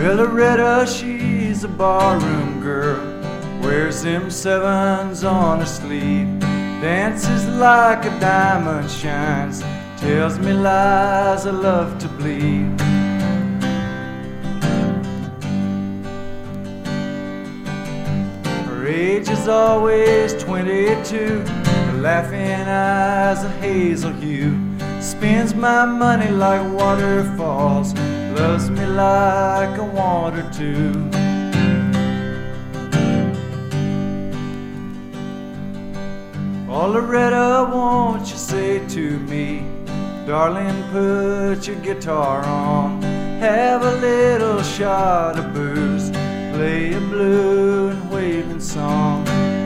Well, Loretta, she's a barroom girl, wears them sevens on her sleeve, dances like a diamond shines, tells me lies I love to believe. Her age is always 22, her laughing eyes a hazel hue, spends my money like waterfalls, loves me like I want her to. Oh, Loretta, won't you say to me, darling, put your guitar on, have a little shot of booze, play a blue and waving song.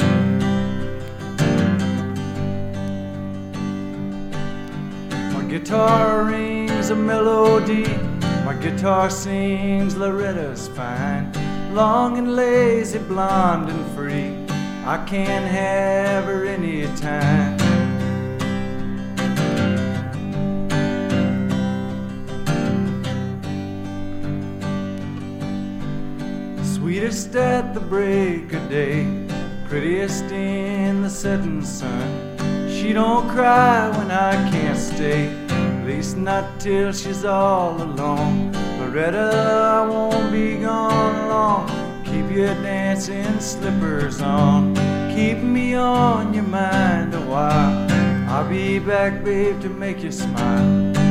My guitar rings a melody, my guitar sings Loretta's fine, long and lazy, blonde and free, I can't have her any time. Sweetest at the break of day, prettiest in the setting sun, she don't cry when I can't stay, at least not till she's all alone. Loretta, I won't be gone long, keep your dancing slippers on, keep me on your mind a while, I'll be back, babe, to make you smile.